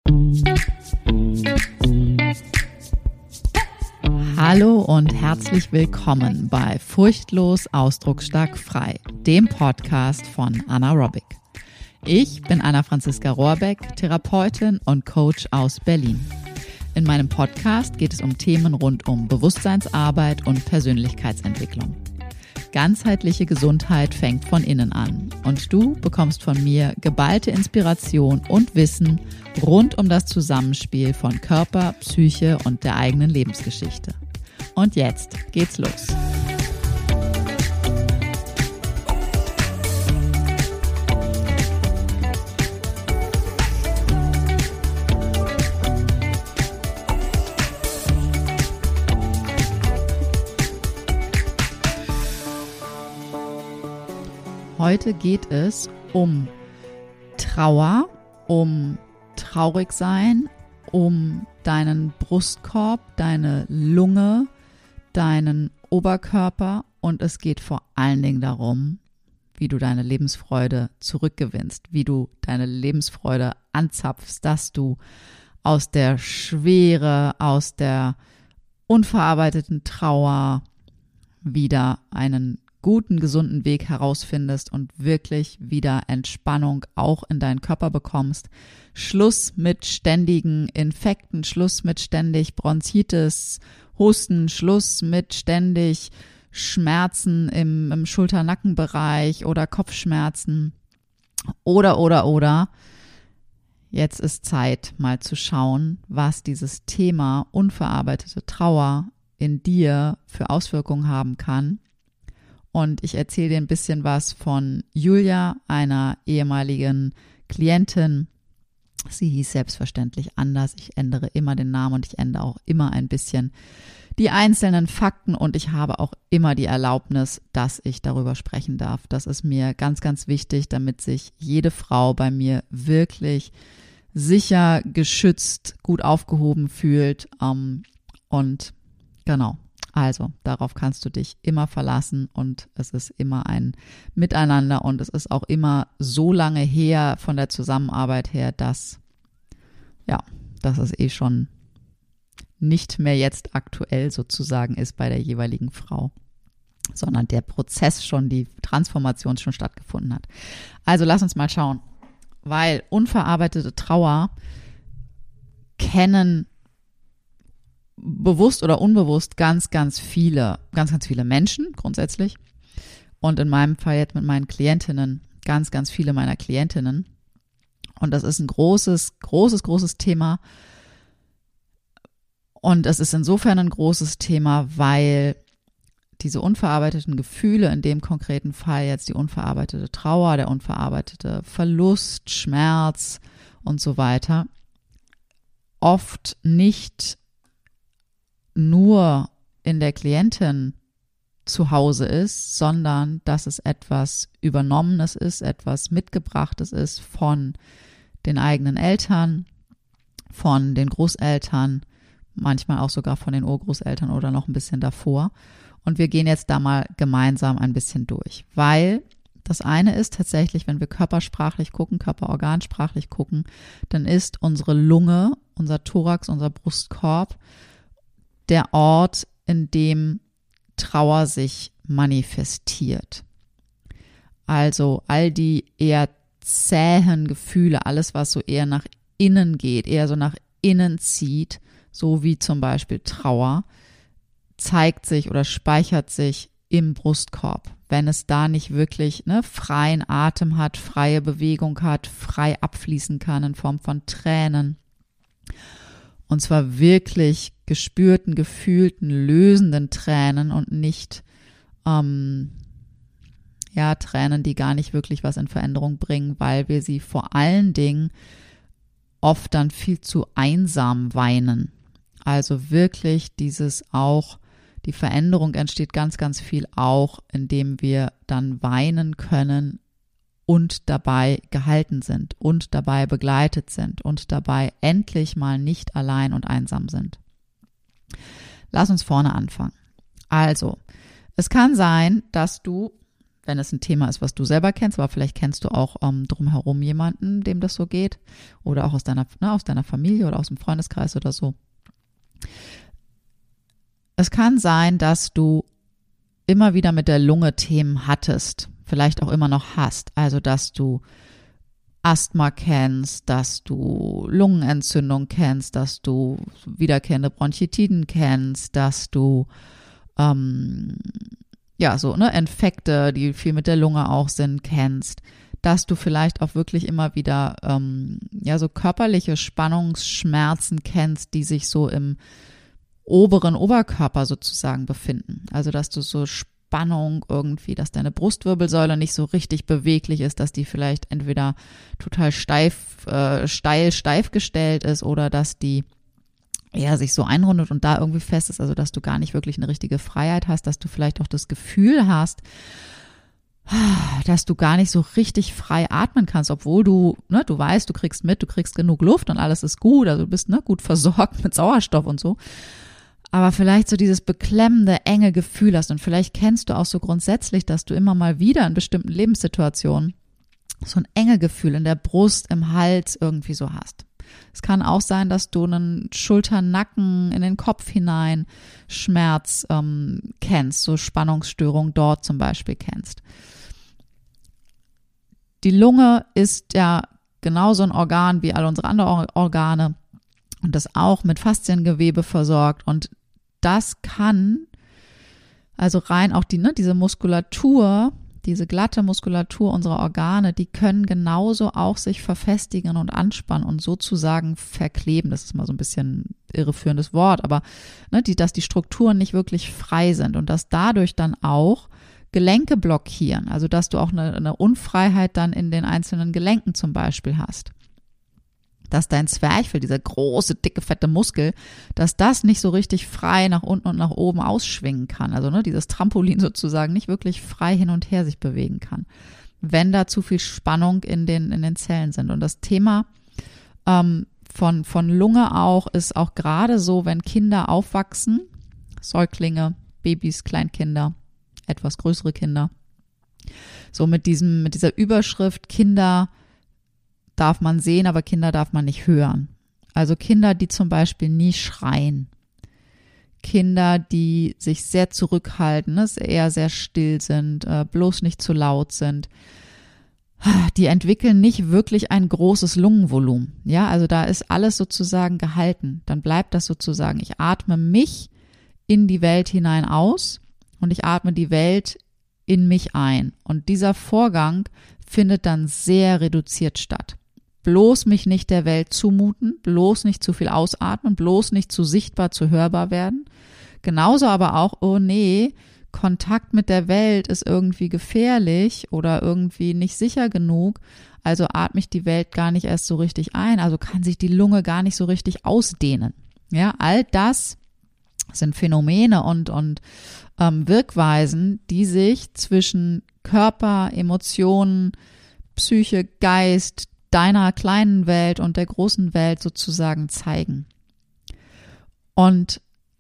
Hallo und herzlich willkommen bei Furchtlos Ausdrucksstark frei, dem Podcast von Anna Robic. Ich bin Anna-Franziska Rohrbeck, Therapeutin und Coach aus Berlin. In meinem Podcast geht es um Themen rund um Bewusstseinsarbeit und Persönlichkeitsentwicklung. Ganzheitliche Gesundheit fängt von innen an und du bekommst von mir geballte Inspiration und Wissen rund um das Zusammenspiel von Körper, Psyche und der eigenen Lebensgeschichte. Und jetzt geht's los. Heute geht es um Trauer, um Traurigsein, um deinen Brustkorb, deine Lunge, deinen Oberkörper und es geht vor allen Dingen darum, wie du deine Lebensfreude zurückgewinnst, wie du deine Lebensfreude anzapfst, dass du aus der Schwere, aus der unverarbeiteten Trauer wieder einen guten, gesunden Weg herausfindest und wirklich wieder Entspannung auch in deinen Körper bekommst. Schluss mit ständigen Infekten, Schluss mit ständig Bronchitis, Husten, Schluss mit ständig Schmerzen im Schulter-Nackenbereich oder Kopfschmerzen oder. Jetzt ist Zeit, mal zu schauen, was dieses Thema unverarbeitete Trauer in dir für Auswirkungen haben kann. Und ich erzähle dir ein bisschen was von Julia, einer ehemaligen Klientin. Sie hieß selbstverständlich anders. Ich ändere immer den Namen und ich ändere auch immer ein bisschen die einzelnen Fakten und ich habe auch immer die Erlaubnis, dass ich darüber sprechen darf. Das ist mir ganz, ganz wichtig, damit sich jede Frau bei mir wirklich sicher, geschützt, gut aufgehoben fühlt. Und genau. Also, darauf kannst du dich immer verlassen und es ist immer ein Miteinander und es ist auch immer so lange her von der Zusammenarbeit her, dass es schon nicht mehr jetzt aktuell sozusagen ist bei der jeweiligen Frau, sondern der Prozess schon, die Transformation schon stattgefunden hat. Also, lass uns mal schauen, weil unverarbeitete Trauer kennen bewusst oder unbewusst ganz, ganz viele Menschen grundsätzlich und in meinem Fall jetzt mit meinen Klientinnen, ganz, ganz viele meiner Klientinnen und das ist ein großes Thema und es ist insofern ein großes Thema, weil diese unverarbeiteten Gefühle, in dem konkreten Fall jetzt die unverarbeitete Trauer, der unverarbeitete Verlust, Schmerz und so weiter, oft nicht nur in der Klientin zu Hause ist, sondern dass es etwas Übernommenes ist, etwas Mitgebrachtes ist von den eigenen Eltern, von den Großeltern, manchmal auch sogar von den Urgroßeltern oder noch ein bisschen davor. Und wir gehen jetzt da mal gemeinsam ein bisschen durch, weil das eine ist tatsächlich, wenn wir körpersprachlich gucken, körperorgansprachlich gucken, dann ist unsere Lunge, unser Thorax, unser Brustkorb der Ort, in dem Trauer sich manifestiert. Also all die eher zähen Gefühle, alles was so eher nach innen geht, eher so nach innen zieht, so wie zum Beispiel Trauer, zeigt sich oder speichert sich im Brustkorb. Wenn es da nicht wirklich freien Atem hat, freie Bewegung hat, frei abfließen kann in Form von Tränen. Und zwar wirklich gespürten, gefühlten, lösenden Tränen und nicht Tränen, die gar nicht wirklich was in Veränderung bringen, weil wir sie vor allen Dingen oft dann viel zu einsam weinen. Also wirklich dieses auch, die Veränderung entsteht ganz, ganz viel auch, indem wir dann weinen können und dabei gehalten sind und dabei begleitet sind und dabei endlich mal nicht allein und einsam sind. Lass uns vorne anfangen. Also, es kann sein, dass du wenn es ein Thema ist, was du selber kennst, aber vielleicht kennst du auch drumherum jemanden, dem das so geht, oder auch aus deiner Familie oder aus dem Freundeskreis oder so. Es kann sein, dass du immer wieder mit der Lunge Themen hattest, vielleicht auch immer noch hast, also dass du Asthma kennst, dass du Lungenentzündung kennst, dass du wiederkehrende Bronchitiden kennst, dass du Infekte, die viel mit der Lunge auch sind, kennst, dass du vielleicht auch wirklich immer wieder so körperliche Spannungsschmerzen kennst, die sich so im oberen Oberkörper sozusagen befinden. Also dass du so Spannung irgendwie, dass deine Brustwirbelsäule nicht so richtig beweglich ist, dass die vielleicht entweder total steif gestellt ist oder dass die sich so einrundet und da irgendwie fest ist, also dass du gar nicht wirklich eine richtige Freiheit hast, dass du vielleicht auch das Gefühl hast, dass du gar nicht so richtig frei atmen kannst, obwohl du weißt, du kriegst genug Luft und alles ist gut, also du bist gut versorgt mit Sauerstoff und so. Aber vielleicht so dieses beklemmende, enge Gefühl hast und vielleicht kennst du auch so grundsätzlich, dass du immer mal wieder in bestimmten Lebenssituationen so ein enge Gefühl in der Brust, im Hals irgendwie so hast. Es kann auch sein, dass du einen Schulter-Nacken in den Kopf hinein Schmerz kennst, so Spannungsstörung dort zum Beispiel kennst. Die Lunge ist ja genauso ein Organ wie all unsere anderen Organe und das auch mit Fasziengewebe versorgt und das kann, also rein auch diese Muskulatur, diese glatte Muskulatur unserer Organe, die können genauso auch sich verfestigen und anspannen und sozusagen verkleben. Das ist mal so ein bisschen irreführendes Wort, aber dass die Strukturen nicht wirklich frei sind und dass dadurch dann auch Gelenke blockieren. Also dass du auch eine Unfreiheit dann in den einzelnen Gelenken zum Beispiel hast. Dass dein Zwerchfell, dieser große, dicke, fette Muskel, dass das nicht so richtig frei nach unten und nach oben ausschwingen kann. Also dieses Trampolin sozusagen nicht wirklich frei hin und her sich bewegen kann, wenn da zu viel Spannung in den Zellen sind. Und das Thema von Lunge auch ist auch gerade so, wenn Kinder aufwachsen, Säuglinge, Babys, Kleinkinder, etwas größere Kinder, so mit dieser Überschrift Kinder darf man sehen, aber Kinder darf man nicht hören. Also Kinder, die zum Beispiel nie schreien. Kinder, die sich sehr zurückhalten, eher sehr still sind, bloß nicht zu laut sind. Die entwickeln nicht wirklich ein großes Lungenvolumen. Ja, also da ist alles sozusagen gehalten. Dann bleibt das sozusagen. Ich atme mich in die Welt hinein aus und ich atme die Welt in mich ein. Und dieser Vorgang findet dann sehr reduziert statt. Bloß mich nicht der Welt zumuten, bloß nicht zu viel ausatmen, bloß nicht zu sichtbar, zu hörbar werden. Genauso aber auch, oh nee, Kontakt mit der Welt ist irgendwie gefährlich oder irgendwie nicht sicher genug, also atme ich die Welt gar nicht erst so richtig ein, also kann sich die Lunge gar nicht so richtig ausdehnen. Ja, all das sind Phänomene und Wirkweisen, die sich zwischen Körper, Emotionen, Psyche, Geist, deiner kleinen Welt und der großen Welt sozusagen zeigen. Und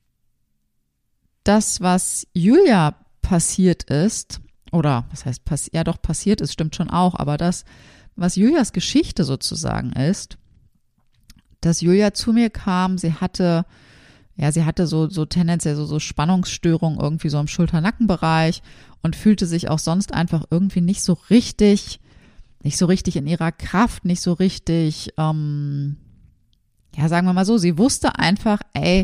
das, was Julia passiert ist, oder was heißt passiert ist, stimmt schon auch, aber das, was Julias Geschichte sozusagen ist, dass Julia zu mir kam, sie hatte so tendenziell so Spannungsstörungen irgendwie so im Schulter-Nacken-Bereich und fühlte sich auch sonst einfach irgendwie nicht so richtig in ihrer Kraft, nicht so richtig, sagen wir mal so, sie wusste einfach,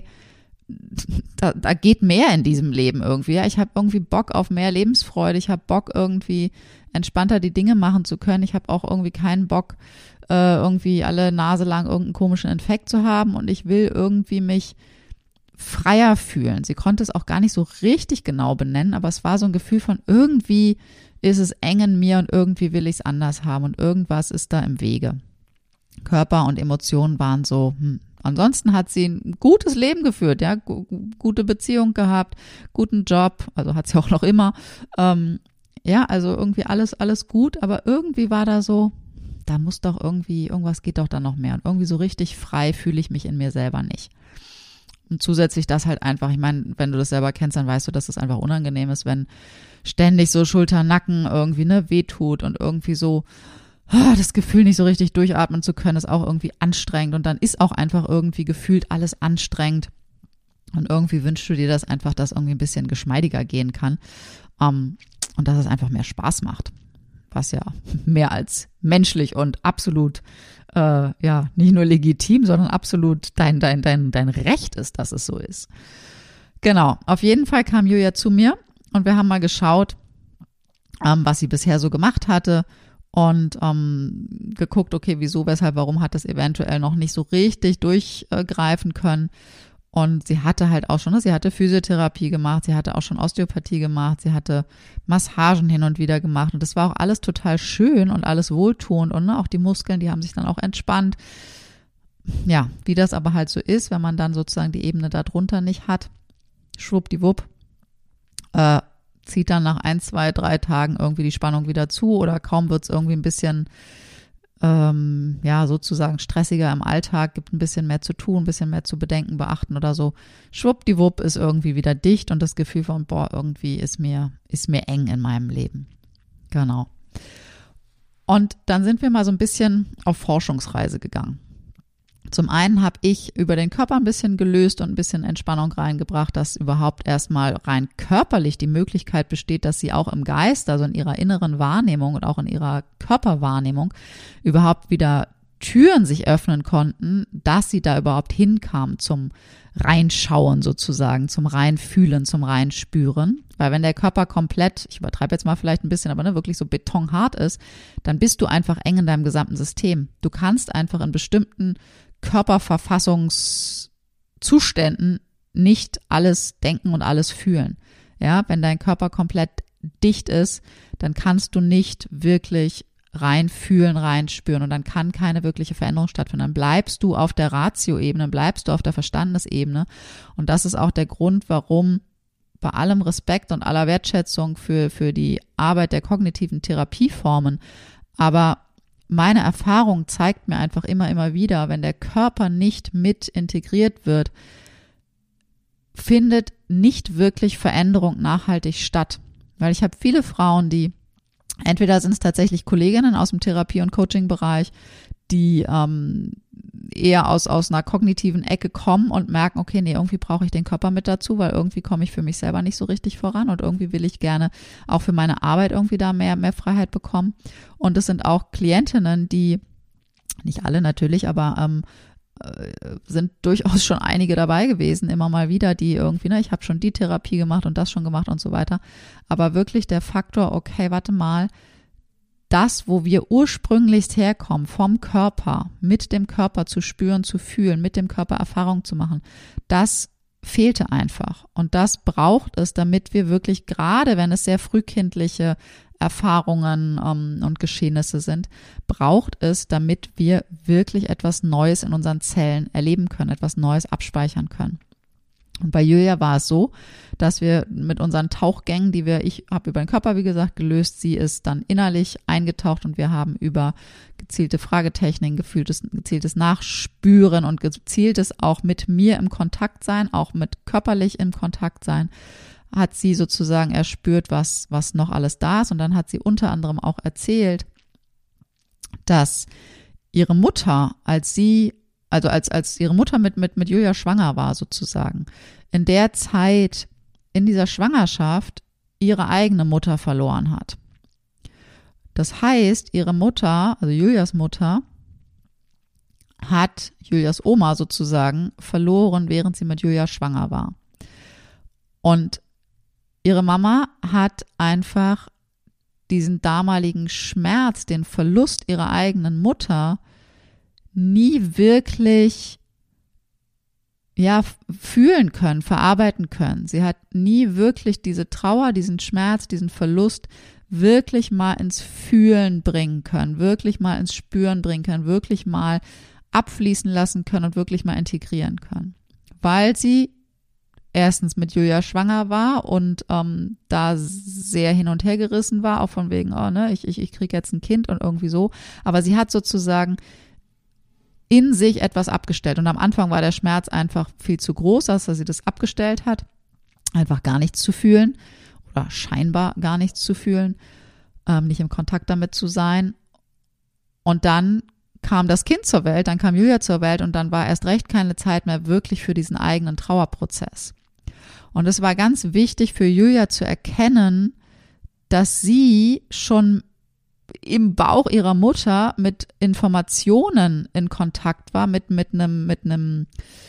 da geht mehr in diesem Leben irgendwie. Ja? Ich habe irgendwie Bock auf mehr Lebensfreude, ich habe Bock irgendwie entspannter die Dinge machen zu können, ich habe auch irgendwie keinen Bock, irgendwie alle Nase lang irgendeinen komischen Infekt zu haben und ich will irgendwie mich freier fühlen. Sie konnte es auch gar nicht so richtig genau benennen, aber es war so ein Gefühl von irgendwie ist es eng in mir und irgendwie will ich es anders haben und irgendwas ist da im Wege. Körper und Emotionen waren so, Ansonsten hat sie ein gutes Leben geführt, ja, gute Beziehung gehabt, guten Job, also hat sie auch noch immer, also irgendwie alles gut, aber irgendwie war da so, da muss doch irgendwas geht doch da noch mehr und irgendwie so richtig frei fühle ich mich in mir selber nicht. Und zusätzlich das halt einfach, ich meine, wenn du das selber kennst, dann weißt du, dass es einfach unangenehm ist, wenn ständig so Schulter, Nacken irgendwie wehtut und irgendwie so das Gefühl nicht so richtig durchatmen zu können, ist auch irgendwie anstrengend und dann ist auch einfach irgendwie gefühlt alles anstrengend und irgendwie wünschst du dir das einfach, dass irgendwie ein bisschen geschmeidiger gehen kann und dass es einfach mehr Spaß macht, was ja mehr als menschlich und absolut nicht nur legitim, sondern absolut dein Recht ist, dass es so ist. Genau, auf jeden Fall kam Julia zu mir und wir haben mal geschaut, was sie bisher so gemacht hatte und geguckt, okay, wieso, weshalb, warum hat das eventuell noch nicht so richtig durchgreifen können. Und sie hatte halt auch schon, sie hatte Physiotherapie gemacht, sie hatte auch schon Osteopathie gemacht, sie hatte Massagen hin und wieder gemacht und das war auch alles total schön und alles wohltuend und auch die Muskeln, die haben sich dann auch entspannt. Ja, wie das aber halt so ist, wenn man dann sozusagen die Ebene darunter nicht hat, schwuppdiwupp, zieht dann nach 1, 2, 3 Tagen irgendwie die Spannung wieder zu oder kaum wird es irgendwie ein bisschen sozusagen stressiger im Alltag, gibt ein bisschen mehr zu tun, ein bisschen mehr zu bedenken, beachten oder so. Schwuppdiwupp ist irgendwie wieder dicht und das Gefühl von, irgendwie ist mir eng in meinem Leben. Genau. Und dann sind wir mal so ein bisschen auf Forschungsreise gegangen. Zum einen habe ich über den Körper ein bisschen gelöst und ein bisschen Entspannung reingebracht, dass überhaupt erstmal rein körperlich die Möglichkeit besteht, dass sie auch im Geist, also in ihrer inneren Wahrnehmung und auch in ihrer Körperwahrnehmung überhaupt wieder Türen sich öffnen konnten, dass sie da überhaupt hinkam zum Reinschauen sozusagen, zum Reinfühlen, zum Reinspüren. Weil wenn der Körper komplett, ich übertreibe jetzt mal vielleicht ein bisschen, aber wirklich so betonhart ist, dann bist du einfach eng in deinem gesamten System. Du kannst einfach in bestimmten Körperverfassungszuständen nicht alles denken und alles fühlen. Ja, wenn dein Körper komplett dicht ist, dann kannst du nicht wirklich reinfühlen, reinspüren und dann kann keine wirkliche Veränderung stattfinden. Dann bleibst du auf der Ratio-Ebene, bleibst du auf der Verstandesebene und das ist auch der Grund, warum bei allem Respekt und aller Wertschätzung für die Arbeit der kognitiven Therapieformen, aber meine Erfahrung zeigt mir einfach immer wieder, wenn der Körper nicht mit integriert wird, findet nicht wirklich Veränderung nachhaltig statt. Weil ich habe viele Frauen, die entweder sind es tatsächlich Kolleginnen aus dem Therapie- und Coaching-Bereich, die eher aus einer kognitiven Ecke kommen und merken, okay, nee, irgendwie brauche ich den Körper mit dazu, weil irgendwie komme ich für mich selber nicht so richtig voran und irgendwie will ich gerne auch für meine Arbeit irgendwie da mehr Freiheit bekommen. Und es sind auch Klientinnen, die, nicht alle natürlich, aber sind durchaus schon einige dabei gewesen, immer mal wieder, die irgendwie, ich habe schon die Therapie gemacht und das schon gemacht und so weiter. Aber wirklich der Faktor, okay, warte mal, das, wo wir ursprünglichst herkommen, vom Körper, mit dem Körper zu spüren, zu fühlen, mit dem Körper Erfahrung zu machen, das fehlte einfach. Und das braucht es, damit wir wirklich, gerade wenn es sehr frühkindliche Erfahrungen und Geschehnisse sind, braucht es, damit wir wirklich etwas Neues in unseren Zellen erleben können, etwas Neues abspeichern können. Und bei Julia war es so, dass wir mit unseren Tauchgängen, ich habe über den Körper, wie gesagt, gelöst, sie ist dann innerlich eingetaucht und wir haben über gezielte Fragetechniken, gezieltes Nachspüren und gezieltes auch mit mir im Kontakt sein, auch mit körperlich im Kontakt sein, hat sie sozusagen erspürt, was noch alles da ist. Und dann hat sie unter anderem auch erzählt, dass ihre Mutter, als ihre Mutter mit Julia schwanger war sozusagen, in der Zeit, in dieser Schwangerschaft, ihre eigene Mutter verloren hat. Das heißt, ihre Mutter, also Julias Mutter, hat Julias Oma sozusagen verloren, während sie mit Julia schwanger war. Und ihre Mama hat einfach diesen damaligen Schmerz, den Verlust ihrer eigenen Mutter, nie wirklich fühlen können, verarbeiten können. Sie hat nie wirklich diese Trauer, diesen Schmerz, diesen Verlust wirklich mal ins Fühlen bringen können, wirklich mal ins Spüren bringen können, wirklich mal abfließen lassen können und wirklich mal integrieren können. Weil sie erstens mit Julia schwanger war und da sehr hin und her gerissen war, auch von wegen, ich kriege jetzt ein Kind und irgendwie so. Aber sie hat sozusagen in sich etwas abgestellt. Und am Anfang war der Schmerz einfach viel zu groß, dass sie das abgestellt hat, einfach gar nichts zu fühlen oder scheinbar gar nichts zu fühlen, nicht im Kontakt damit zu sein. Und dann kam das Kind zur Welt, dann kam Julia zur Welt und dann war erst recht keine Zeit mehr wirklich für diesen eigenen Trauerprozess. Und es war ganz wichtig für Julia zu erkennen, dass sie schon im Bauch ihrer Mutter mit Informationen in Kontakt war, mit einem,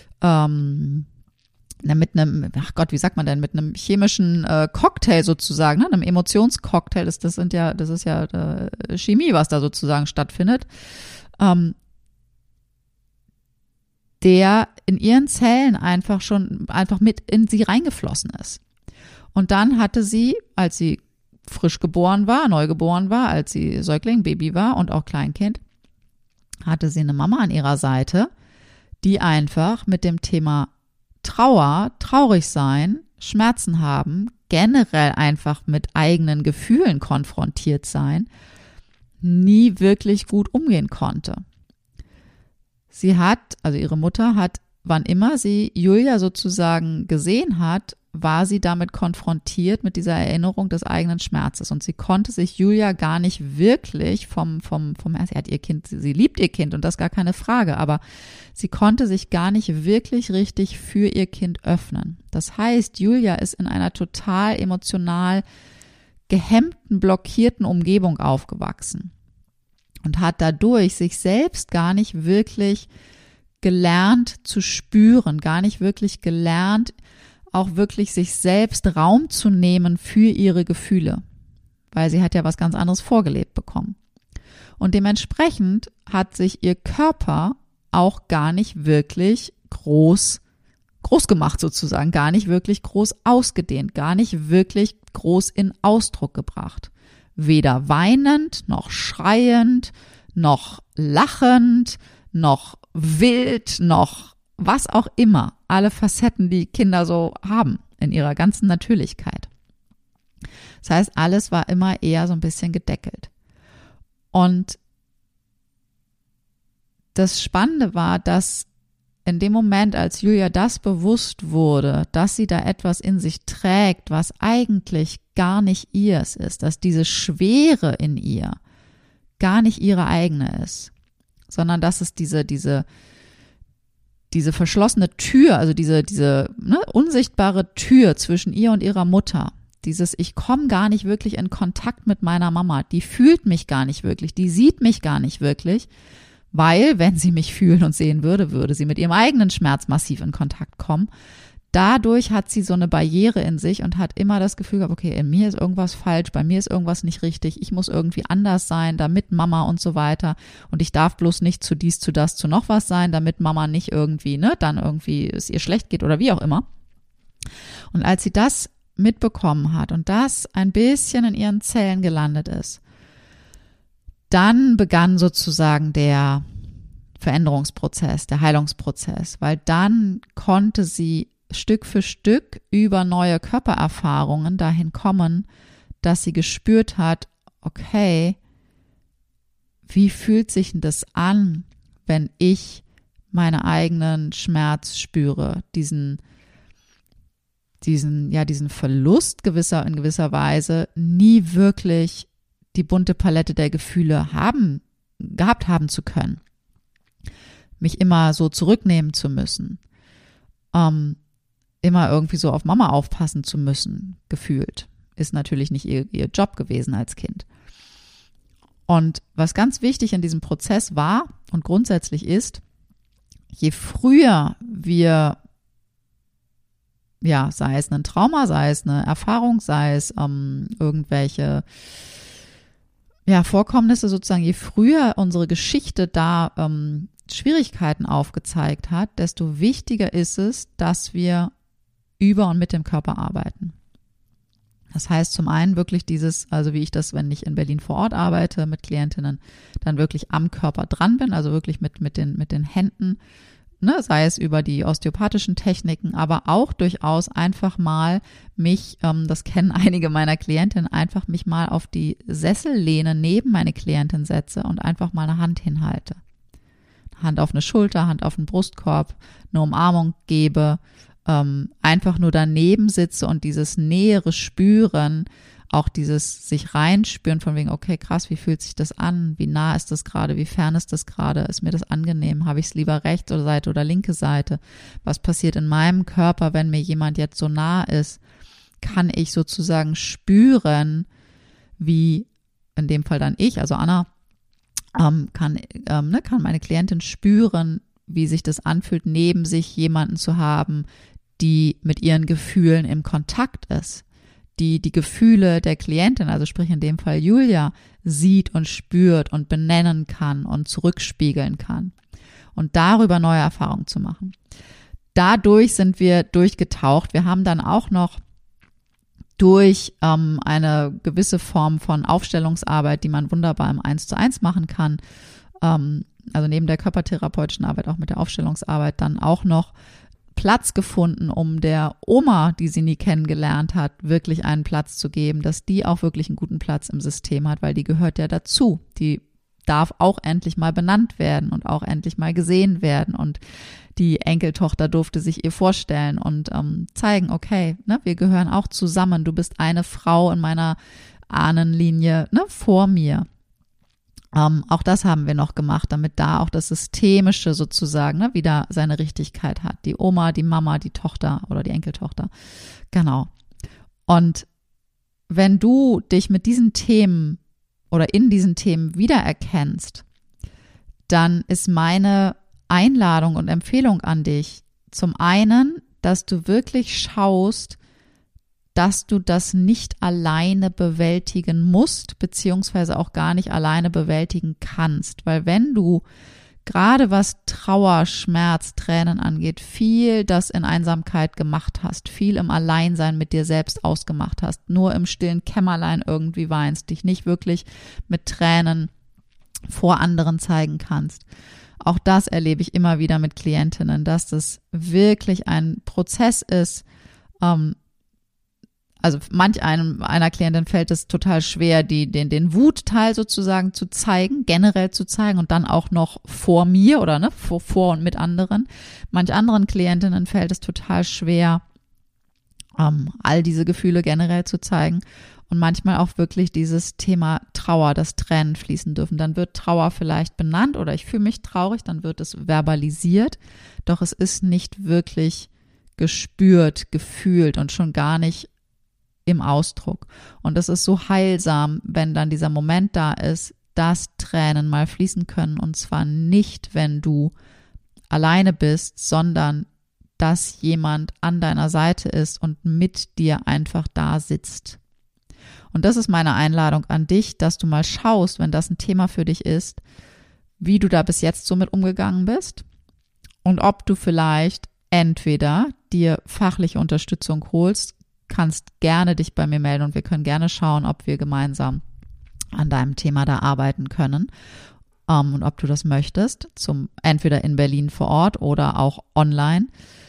ach Gott, wie sagt man denn, mit einem chemischen Cocktail sozusagen, ne? Einem Emotionscocktail, das ist ja Chemie, was da sozusagen stattfindet, der in ihren Zellen einfach mit in sie reingeflossen ist. Und dann hatte sie, als sie frisch geboren war, neugeboren war, als sie Säugling, Baby war und auch Kleinkind, hatte sie eine Mama an ihrer Seite, die einfach mit dem Thema Trauer, traurig sein, Schmerzen haben, generell einfach mit eigenen Gefühlen konfrontiert sein, nie wirklich gut umgehen konnte. Ihre Mutter hat, wann immer sie Julia sozusagen gesehen hat, war sie damit konfrontiert mit dieser Erinnerung des eigenen Schmerzes. Und sie konnte sich Julia gar nicht wirklich sie hat ihr Kind, sie liebt ihr Kind und das gar keine Frage, aber sie konnte sich gar nicht wirklich richtig für ihr Kind öffnen. Das heißt, Julia ist in einer total emotional gehemmten, blockierten Umgebung aufgewachsen und hat dadurch sich selbst gar nicht wirklich gelernt zu spüren, gar nicht wirklich gelernt, auch wirklich sich selbst Raum zu nehmen für ihre Gefühle, weil sie hat ja was ganz anderes vorgelebt bekommen. Und dementsprechend hat sich ihr Körper auch gar nicht wirklich groß gemacht sozusagen, gar nicht wirklich groß ausgedehnt, gar nicht wirklich groß in Ausdruck gebracht. Weder weinend, noch schreiend, noch lachend, noch wild, noch was auch immer. Alle Facetten, die Kinder so haben in ihrer ganzen Natürlichkeit. Das heißt, alles war immer eher so ein bisschen gedeckelt. Und das Spannende war, dass in dem Moment, als Julia das bewusst wurde, dass sie da etwas in sich trägt, was eigentlich gar nicht ihrs ist, dass diese Schwere in ihr gar nicht ihre eigene ist, sondern dass es diese verschlossene Tür, also diese unsichtbare Tür zwischen ihr und ihrer Mutter, ich komme gar nicht wirklich in Kontakt mit meiner Mama, die fühlt mich gar nicht wirklich, die sieht mich gar nicht wirklich, weil, wenn sie mich fühlen und sehen würde, würde sie mit ihrem eigenen Schmerz massiv in Kontakt kommen. Dadurch hat sie so eine Barriere in sich und hat immer das Gefühl gehabt, okay, in mir ist irgendwas falsch, bei mir ist irgendwas nicht richtig, ich muss irgendwie anders sein, damit Mama und so weiter. Und ich darf bloß nicht zu dies, zu das, zu noch was sein, damit Mama nicht irgendwie, dann irgendwie es ihr schlecht geht oder wie auch immer. Und als sie das mitbekommen hat und das ein bisschen in ihren Zellen gelandet ist, dann begann sozusagen der Veränderungsprozess, der Heilungsprozess, weil dann konnte sie Stück für Stück über neue Körpererfahrungen dahin kommen, dass sie gespürt hat, okay, wie fühlt sich denn das an, wenn ich meinen eigenen Schmerz spüre, diesen Verlust in gewisser Weise nie wirklich die bunte Palette der Gefühle gehabt haben zu können, mich immer so zurücknehmen zu müssen, immer irgendwie so auf Mama aufpassen zu müssen, gefühlt. Ist natürlich nicht ihr Job gewesen als Kind. Und was ganz wichtig in diesem Prozess war und grundsätzlich ist, je früher wir, sei es ein Trauma, sei es eine Erfahrung, sei es irgendwelche Vorkommnisse sozusagen, je früher unsere Geschichte da Schwierigkeiten aufgezeigt hat, desto wichtiger ist es, dass wir über und mit dem Körper arbeiten. Das heißt zum einen wirklich also wie ich das, wenn ich in Berlin vor Ort arbeite mit Klientinnen, dann wirklich am Körper dran bin, also wirklich mit den Händen, sei es über die osteopathischen Techniken, aber auch durchaus einfach mal mich, das kennen einige meiner Klientinnen, einfach mich mal auf die Sessellehne neben meine Klientin setze und einfach mal eine Hand hinhalte. Hand auf eine Schulter, Hand auf den Brustkorb, eine Umarmung gebe, einfach nur daneben sitze und dieses nähere Spüren, auch dieses sich reinspüren von wegen, okay, krass, wie fühlt sich das an? Wie nah ist das gerade? Wie fern ist das gerade? Ist mir das angenehm? Habe ich es lieber rechte Seite oder linke Seite? Was passiert in meinem Körper, wenn mir jemand jetzt so nah ist? Kann ich sozusagen spüren, wie in dem Fall dann ich, also Anna, kann meine Klientin spüren, wie sich das anfühlt, neben sich jemanden zu haben, die mit ihren Gefühlen im Kontakt ist, die Gefühle der Klientin, also sprich in dem Fall Julia, sieht und spürt und benennen kann und zurückspiegeln kann und darüber neue Erfahrungen zu machen. Dadurch sind wir durchgetaucht. Wir haben dann auch noch durch eine gewisse Form von Aufstellungsarbeit, die man wunderbar im 1:1 machen kann, also neben der körpertherapeutischen Arbeit auch mit der Aufstellungsarbeit dann auch noch Platz gefunden, um der Oma, die sie nie kennengelernt hat, wirklich einen Platz zu geben, dass die auch wirklich einen guten Platz im System hat, weil die gehört ja dazu. Die darf auch endlich mal benannt werden und auch endlich mal gesehen werden. Und die Enkeltochter durfte sich ihr vorstellen und zeigen, okay, ne, wir gehören auch zusammen. Du bist eine Frau in meiner Ahnenlinie, ne, vor mir. Auch das haben wir noch gemacht, damit da auch das Systemische sozusagen, ne, wieder seine Richtigkeit hat. Die Oma, die Mama, die Tochter oder die Enkeltochter. Genau. Und wenn du dich mit diesen Themen oder in diesen Themen wiedererkennst, dann ist meine Einladung und Empfehlung an dich zum einen, dass du wirklich schaust, dass du das nicht alleine bewältigen musst, beziehungsweise auch gar nicht alleine bewältigen kannst. Weil wenn du gerade was Trauer, Schmerz, Tränen angeht, viel das in Einsamkeit gemacht hast, viel im Alleinsein mit dir selbst ausgemacht hast, nur im stillen Kämmerlein irgendwie weinst, dich nicht wirklich mit Tränen vor anderen zeigen kannst. Auch das erlebe ich immer wieder mit Klientinnen, dass das wirklich ein Prozess ist. Also einer Klientin fällt es total schwer, den Wutteil sozusagen zu zeigen, generell zu zeigen und dann auch noch vor mir oder ne, vor und mit anderen. Manch anderen Klientinnen fällt es total schwer, all diese Gefühle generell zu zeigen. Und manchmal auch wirklich dieses Thema Trauer, dass Tränen fließen dürfen. Dann wird Trauer vielleicht benannt oder ich fühle mich traurig, dann wird es verbalisiert. Doch es ist nicht wirklich gespürt, gefühlt und schon gar nicht im Ausdruck. Und es ist so heilsam, wenn dann dieser Moment da ist, dass Tränen mal fließen können. Und zwar nicht, wenn du alleine bist, sondern dass jemand an deiner Seite ist und mit dir einfach da sitzt. Und das ist meine Einladung an dich, dass du mal schaust, wenn das ein Thema für dich ist, wie du da bis jetzt so mit umgegangen bist und ob du vielleicht entweder dir fachliche Unterstützung holst, kannst gerne dich bei mir melden und wir können gerne schauen, ob wir gemeinsam an deinem Thema da arbeiten können und ob du das möchtest, entweder in Berlin vor Ort oder auch online.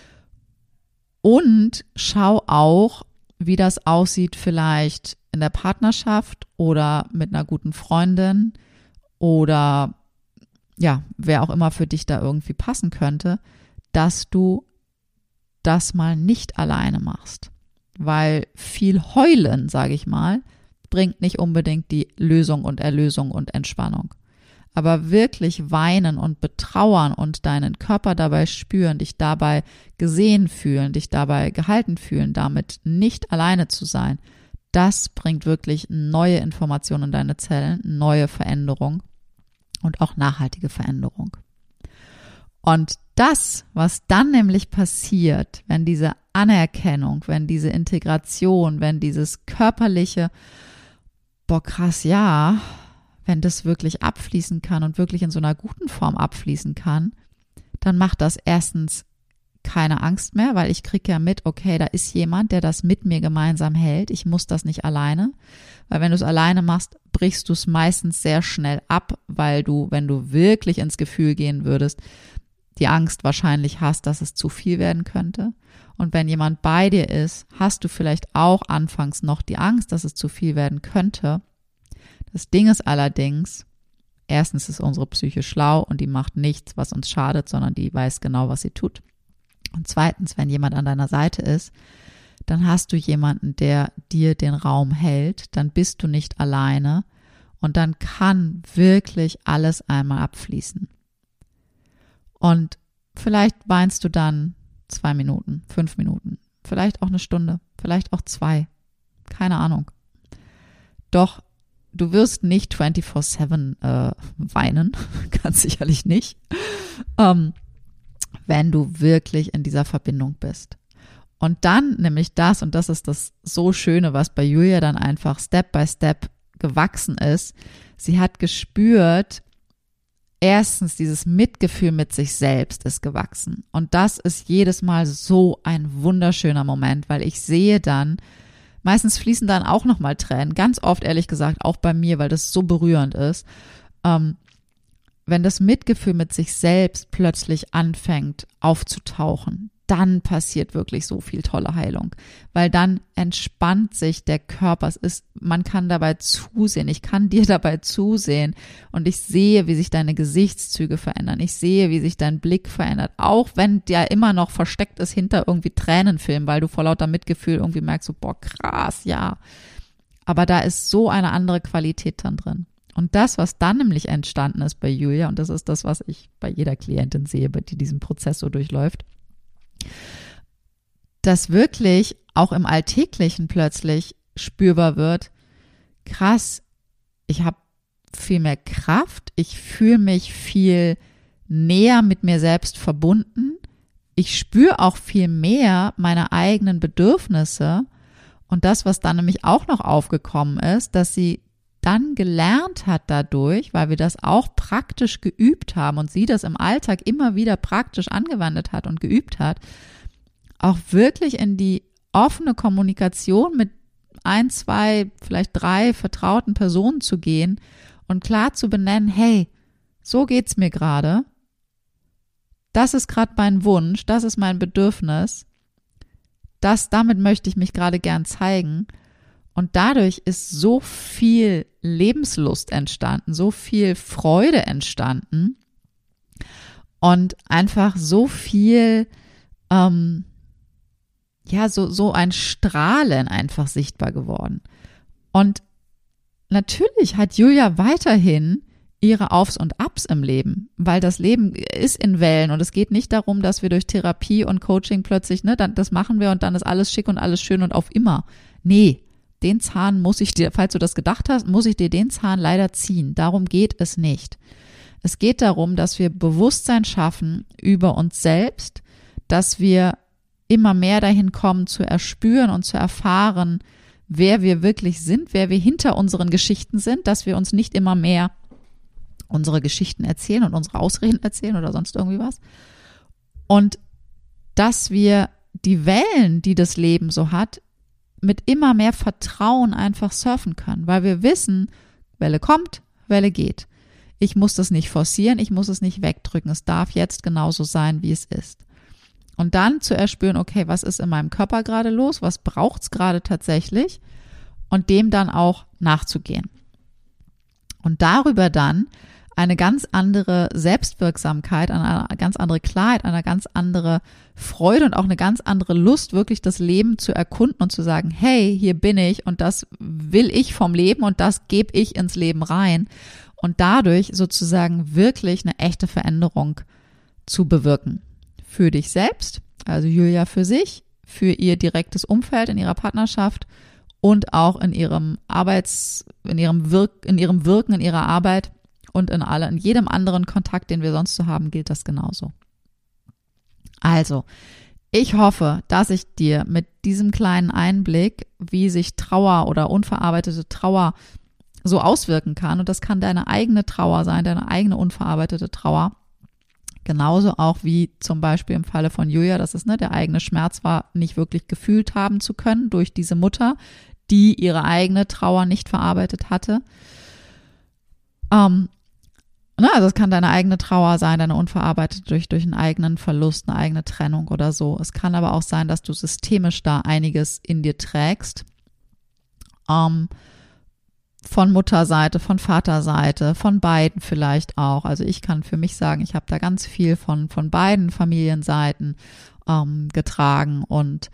Und schau auch, wie das aussieht vielleicht in der Partnerschaft oder mit einer guten Freundin oder ja, wer auch immer für dich da irgendwie passen könnte, dass du das mal nicht alleine machst. Weil viel Heulen, sage ich mal, bringt nicht unbedingt die Lösung und Erlösung und Entspannung. Aber wirklich weinen und betrauern und deinen Körper dabei spüren, dich dabei gesehen fühlen, dich dabei gehalten fühlen, damit nicht alleine zu sein, das bringt wirklich neue Informationen in deine Zellen, neue Veränderung und auch nachhaltige Veränderung. Und das, was dann nämlich passiert, wenn diese Anerkennung, wenn diese Integration, wenn dieses körperliche, boah krass, ja, wenn das wirklich abfließen kann und wirklich in so einer guten Form abfließen kann, dann macht das erstens keine Angst mehr, weil ich kriege ja mit, okay, da ist jemand, der das mit mir gemeinsam hält. Ich muss das nicht alleine, weil wenn du es alleine machst, brichst du es meistens sehr schnell ab, weil du, wenn du wirklich ins Gefühl gehen würdest, die Angst wahrscheinlich hast, dass es zu viel werden könnte. Und wenn jemand bei dir ist, hast du vielleicht auch anfangs noch die Angst, dass es zu viel werden könnte. Das Ding ist allerdings, Erstens ist unsere Psyche schlau und die macht nichts, was uns schadet, sondern die weiß genau, was sie tut. Und zweitens, wenn jemand an deiner Seite ist, dann hast du jemanden, der dir den Raum hält, dann bist du nicht alleine und dann kann wirklich alles einmal abfließen. Und vielleicht weinst du dann 2 Minuten, 5 Minuten, vielleicht auch eine Stunde, vielleicht auch 2, keine Ahnung. Doch du wirst nicht 24/7 weinen, ganz sicherlich nicht, wenn du wirklich in dieser Verbindung bist. Und dann nämlich das, und das ist das so Schöne, was bei Julia dann einfach Step by Step gewachsen ist. Sie hat gespürt, erstens dieses Mitgefühl mit sich selbst ist gewachsen. Und das ist jedes Mal so ein wunderschöner Moment, weil ich sehe dann, meistens fließen dann auch nochmal Tränen, ganz oft ehrlich gesagt, auch bei mir, weil das so berührend ist, wenn das Mitgefühl mit sich selbst plötzlich anfängt aufzutauchen, dann passiert wirklich so viel tolle Heilung, weil dann entspannt sich der Körper. Man kann dabei zusehen, ich kann dir dabei zusehen und ich sehe, wie sich deine Gesichtszüge verändern. Ich sehe, wie sich dein Blick verändert, auch wenn der immer noch versteckt ist hinter irgendwie Tränenfilm, weil du vor lauter Mitgefühl irgendwie merkst, so, boah, krass, ja. Aber da ist so eine andere Qualität dann drin. Und das, was dann nämlich entstanden ist bei Julia, und das ist das, was ich bei jeder Klientin sehe, die diesen Prozess so durchläuft, dass wirklich auch im Alltäglichen plötzlich spürbar wird, krass, ich habe viel mehr Kraft, ich fühle mich viel näher mit mir selbst verbunden, ich spüre auch viel mehr meine eigenen Bedürfnisse und das, was dann nämlich auch noch aufgekommen ist, dass sie dann gelernt hat dadurch, weil wir das auch praktisch geübt haben und sie das im Alltag immer wieder praktisch angewendet hat und geübt hat, auch wirklich in die offene Kommunikation mit 1, 2, vielleicht 3 vertrauten Personen zu gehen und klar zu benennen, hey, so geht's mir gerade, das ist gerade mein Wunsch, das ist mein Bedürfnis, damit möchte ich mich gerade gern zeigen. Und dadurch ist so viel Lebenslust entstanden, so viel Freude entstanden und einfach so viel, so ein Strahlen einfach sichtbar geworden. Und natürlich hat Julia weiterhin ihre Aufs und Abs im Leben, weil das Leben ist in Wellen und es geht nicht darum, dass wir durch Therapie und Coaching plötzlich, das machen wir und dann ist alles schick und alles schön und auf immer. Nee. Den Zahn muss ich dir, falls du das gedacht hast, muss ich dir den Zahn leider ziehen. Darum geht es nicht. Es geht darum, dass wir Bewusstsein schaffen über uns selbst, dass wir immer mehr dahin kommen zu erspüren und zu erfahren, wer wir wirklich sind, wer wir hinter unseren Geschichten sind, dass wir uns nicht immer mehr unsere Geschichten erzählen und unsere Ausreden erzählen oder sonst irgendwie was. Und dass wir die Wellen, die das Leben so hat, mit immer mehr Vertrauen einfach surfen können, weil wir wissen, Welle kommt, Welle geht. Ich muss das nicht forcieren, ich muss es nicht wegdrücken, es darf jetzt genauso sein, wie es ist. Und dann zu erspüren, okay, was ist in meinem Körper gerade los, was braucht es gerade tatsächlich und dem dann auch nachzugehen. Und darüber dann eine ganz andere Selbstwirksamkeit, eine ganz andere Klarheit, eine ganz andere Freude und auch eine ganz andere Lust, wirklich das Leben zu erkunden und zu sagen, hey, hier bin ich und das will ich vom Leben und das gebe ich ins Leben rein und dadurch sozusagen wirklich eine echte Veränderung zu bewirken. Für dich selbst, also Julia für sich, für ihr direktes Umfeld in ihrer Partnerschaft und auch in ihrem Wirken, in ihrer Arbeit. Und in jedem anderen Kontakt, den wir sonst so haben, gilt das genauso. Also, ich hoffe, dass ich dir mit diesem kleinen Einblick, wie sich Trauer oder unverarbeitete Trauer so auswirken kann, und das kann deine eigene Trauer sein, deine eigene unverarbeitete Trauer, genauso auch wie zum Beispiel im Falle von Julia, dass es der eigene Schmerz war, nicht wirklich gefühlt haben zu können durch diese Mutter, die ihre eigene Trauer nicht verarbeitet hatte. Also es kann deine eigene Trauer sein, deine unverarbeitete durch einen eigenen Verlust, eine eigene Trennung oder so. Es kann aber auch sein, dass du systemisch da einiges in dir trägst, von Mutterseite, von Vaterseite, von beiden vielleicht auch. Also ich kann für mich sagen, ich habe da ganz viel von beiden Familienseiten getragen und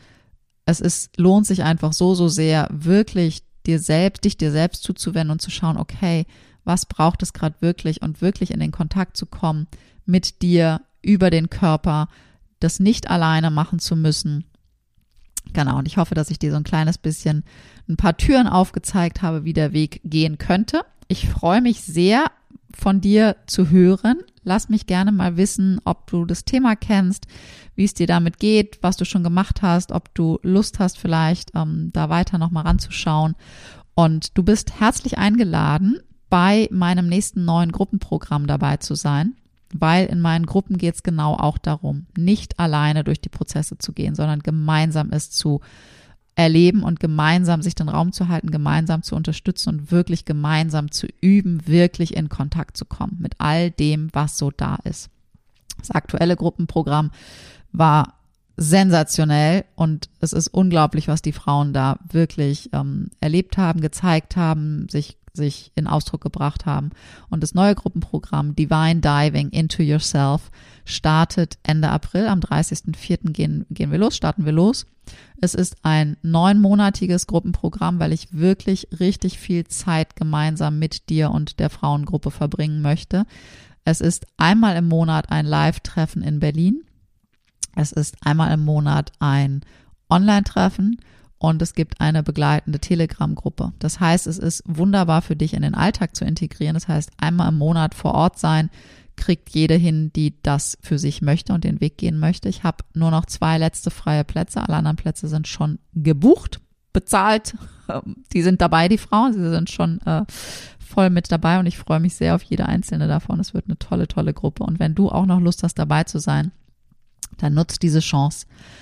lohnt sich einfach so sehr, wirklich dich dir selbst zuzuwenden und zu schauen, okay, was braucht es gerade wirklich und wirklich in den Kontakt zu kommen mit dir über den Körper, das nicht alleine machen zu müssen. Genau, und ich hoffe, dass ich dir so ein kleines bisschen ein paar Türen aufgezeigt habe, wie der Weg gehen könnte. Ich freue mich sehr, von dir zu hören. Lass mich gerne mal wissen, ob du das Thema kennst, wie es dir damit geht, was du schon gemacht hast, ob du Lust hast, vielleicht da weiter nochmal ranzuschauen. Und du bist herzlich eingeladen, bei meinem nächsten neuen Gruppenprogramm dabei zu sein, weil in meinen Gruppen geht es genau auch darum, nicht alleine durch die Prozesse zu gehen, sondern gemeinsam es zu erleben und gemeinsam sich den Raum zu halten, gemeinsam zu unterstützen und wirklich gemeinsam zu üben, wirklich in Kontakt zu kommen mit all dem, was so da ist. Das aktuelle Gruppenprogramm war sensationell und es ist unglaublich, was die Frauen da wirklich erlebt haben, gezeigt haben, sich in Ausdruck gebracht haben. Und das neue Gruppenprogramm Divine Diving into Yourself startet Ende April. Am 30.04. starten wir los. Es ist ein 9-monatiges Gruppenprogramm, weil ich wirklich richtig viel Zeit gemeinsam mit dir und der Frauengruppe verbringen möchte. Es ist einmal im Monat ein Live-Treffen in Berlin. Es ist einmal im Monat ein Online-Treffen. Und es gibt eine begleitende Telegram-Gruppe. Das heißt, es ist wunderbar für dich in den Alltag zu integrieren. Das heißt, einmal im Monat vor Ort sein, kriegt jede hin, die das für sich möchte und den Weg gehen möchte. Ich habe nur noch 2 letzte freie Plätze. Alle anderen Plätze sind schon gebucht, bezahlt. Die sind dabei, die Frauen. Sie sind schon voll mit dabei und ich freue mich sehr auf jede einzelne davon. Es wird eine tolle, tolle Gruppe. Und wenn du auch noch Lust hast, dabei zu sein, dann nutzt diese Chance.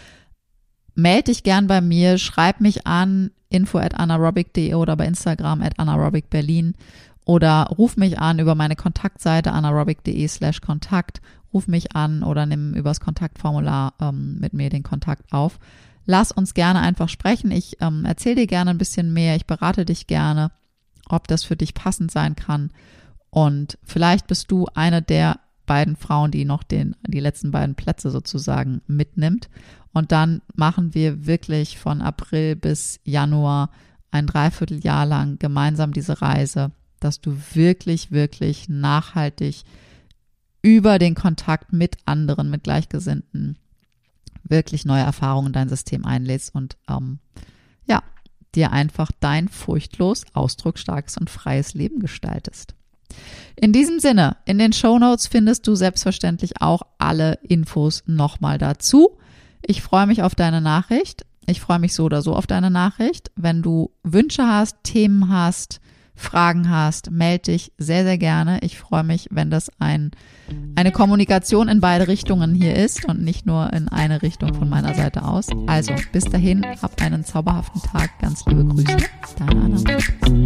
Meld dich gern bei mir, schreib mich an, info@anaerobic.de oder bei Instagram @anaerobicberlin oder ruf mich an über meine Kontaktseite anaerobic.de/Kontakt, ruf mich an oder nimm übers Kontaktformular mit mir den Kontakt auf. Lass uns gerne einfach sprechen, ich erzähle dir gerne ein bisschen mehr, ich berate dich gerne, ob das für dich passend sein kann und vielleicht bist du eine der beiden Frauen, die noch die letzten beiden Plätze sozusagen mitnimmt. Und dann machen wir wirklich von April bis Januar ein Dreivierteljahr lang gemeinsam diese Reise, dass du wirklich, wirklich nachhaltig über den Kontakt mit anderen, mit Gleichgesinnten wirklich neue Erfahrungen in dein System einlädst und dir einfach dein furchtlos, ausdrucksstarkes und freies Leben gestaltest. In diesem Sinne, in den Shownotes findest du selbstverständlich auch alle Infos nochmal dazu. Ich freue mich auf deine Nachricht. Ich freue mich so oder so auf deine Nachricht. Wenn du Wünsche hast, Themen hast, Fragen hast, melde dich sehr, sehr gerne. Ich freue mich, wenn das eine Kommunikation in beide Richtungen hier ist und nicht nur in eine Richtung von meiner Seite aus. Also bis dahin, hab einen zauberhaften Tag. Ganz liebe Grüße. Deine Anna.